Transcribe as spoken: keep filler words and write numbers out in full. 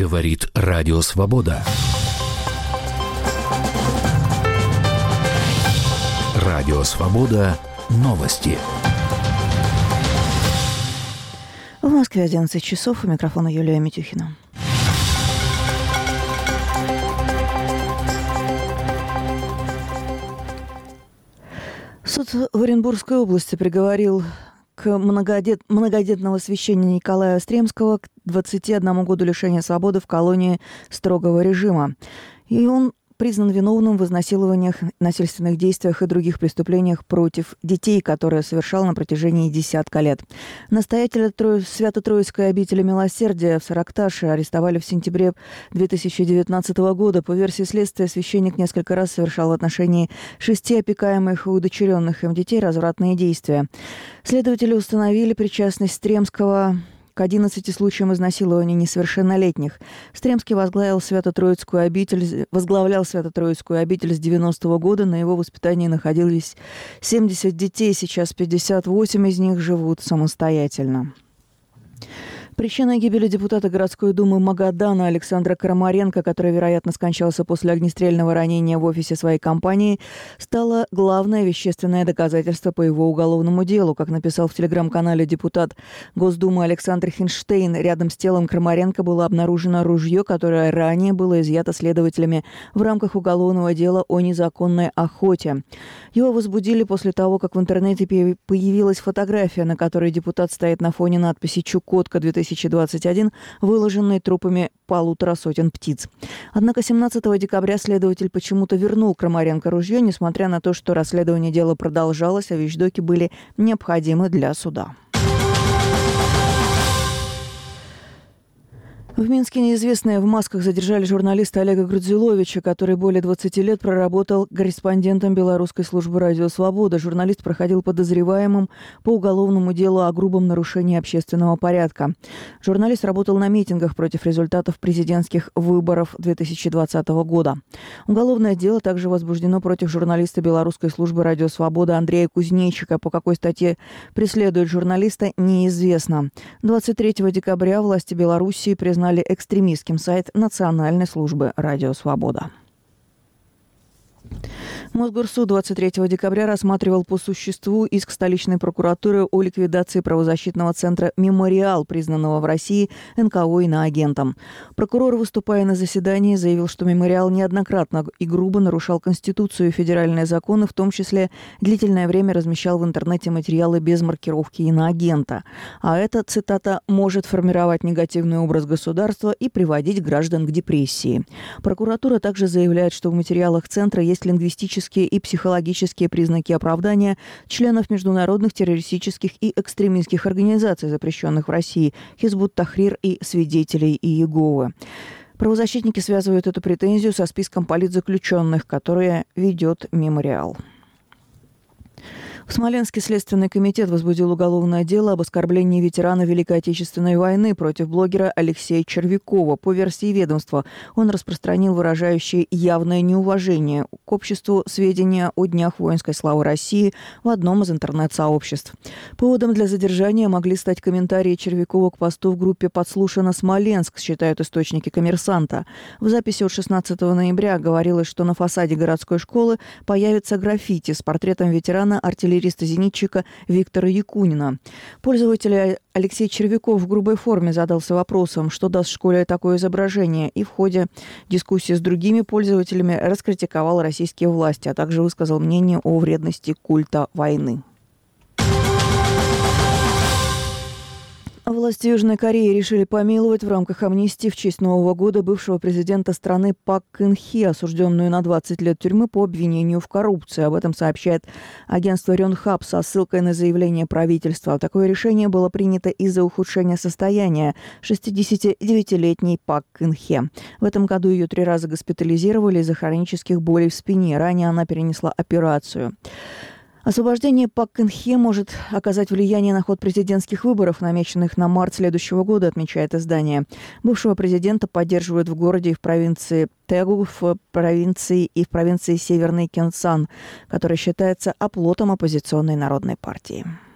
Говорит Радио Свобода. Радио Свобода. Новости. В Москве одиннадцать часов. У микрофона Юлия Митюхина. Суд в Оренбургской области приговорил к многодет... многодетного священника Николая Стремского к двадцати одному году лишения свободы в колонии строгого режима. И он признан виновным в изнасилованиях, насильственных действиях и других преступлениях против детей, которые совершал на протяжении десятка лет. Настоятеля Тро... Свято-Троицкой обители Милосердия в Саракташе арестовали в сентябре две тысячи девятнадцатого года. По версии следствия, священник несколько раз совершал в отношении шести опекаемых и удочеренных им детей развратные действия. Следователи установили причастность Стремского к одиннадцати случаям изнасилования несовершеннолетних. Стремский возглавил Свято-Троицкую обитель, возглавлял Свято-Троицкую обитель с девяностого года. На его воспитании находились семьдесят детей. Сейчас пятьдесят восемь из них живут самостоятельно. Причиной гибели депутата городской думы Магадана Александра Крамаренко, который, вероятно, скончался после огнестрельного ранения в офисе своей компании, стало главное вещественное доказательство по его уголовному делу. Как написал в телеграм-канале депутат Госдумы Александр Хинштейн, рядом с телом Крамаренко было обнаружено ружье, которое ранее было изъято следователями в рамках уголовного дела о незаконной охоте. Его возбудили после того, как в интернете появилась фотография, на которой депутат стоит на фоне надписи «Чукотка-две тысячи двадцать один», выложенной трупами полутора сотен птиц. Однако семнадцатого декабря следователь почему-то вернул Крамаренко ружье, несмотря на то, что расследование дела продолжалось, а вещдоки были необходимы для суда. В Минске неизвестные в масках задержали журналиста Олега Грудзиловича, который более двадцати лет проработал корреспондентом белорусской службы «Радио Свобода». Журналист проходил подозреваемым по уголовному делу о грубом нарушении общественного порядка. Журналист работал на митингах против результатов президентских выборов две тысячи двадцатого года. Уголовное дело также возбуждено против журналиста белорусской службы «Радио Свобода» Андрея Кузнечика. По какой статье преследуют журналиста, неизвестно. двадцать третьего декабря власти Белоруссии признали экстремистским сайт Национальной службы «Радио Свобода». Мосгорсуд двадцать третьего декабря рассматривал по существу иск столичной прокуратуры о ликвидации правозащитного центра «Мемориал», признанного в России эн ка о иноагентом. Прокурор, выступая на заседании, заявил, что «Мемориал» неоднократно и грубо нарушал Конституцию и федеральные законы, в том числе длительное время размещал в интернете материалы без маркировки иноагента. А это, цитата, «может формировать негативный образ государства и приводить граждан к депрессии». Прокуратура также заявляет, что в материалах центра есть лингвистические и психологические признаки оправдания членов международных террористических и экстремистских организаций, запрещенных в России, Хизбут Тахрир и Свидетелей Иеговы. Правозащитники связывают эту претензию со списком политзаключенных, которые ведет «Мемориал». В Смоленске Следственный комитет возбудил уголовное дело об оскорблении ветерана Великой Отечественной войны против блогера Алексея Червякова. По версии ведомства, он распространил выражающие явное неуважение к обществу сведения о Днях воинской славы России в одном из интернет-сообществ. Поводом для задержания могли стать комментарии Червякова к посту в группе «Подслушано Смоленск», считают источники «Коммерсанта». В записи от шестнадцатого ноября говорилось, что на фасаде городской школы появится граффити с портретом ветерана артиллерийского артиллериста-зенитчика Виктора Якунина. Пользователь Алексей Червяков в грубой форме задался вопросом, что даст школе такое изображение, и в ходе дискуссии с другими пользователями раскритиковал российские власти, а также высказал мнение о вредности культа войны. Власти Южной Кореи решили помиловать в рамках амнистии в честь Нового года бывшего президента страны Пак Кын Хе, осужденную на двадцать лет тюрьмы по обвинению в коррупции. Об этом сообщает агентство Рёнхап со ссылкой на заявление правительства. Такое решение было принято из-за ухудшения состояния шестидесятидевятилетней Пак Кын Хе. В этом году ее три раза госпитализировали из-за хронических болей в спине. Ранее она перенесла операцию. Освобождение Пак Кын Хе может оказать влияние на ход президентских выборов, намеченных на март следующего года, отмечает издание. Бывшего президента поддерживают в городе и в провинции Тэгу, в провинции и в провинции Северный Кёнсан, которая считается оплотом оппозиционной народной партии.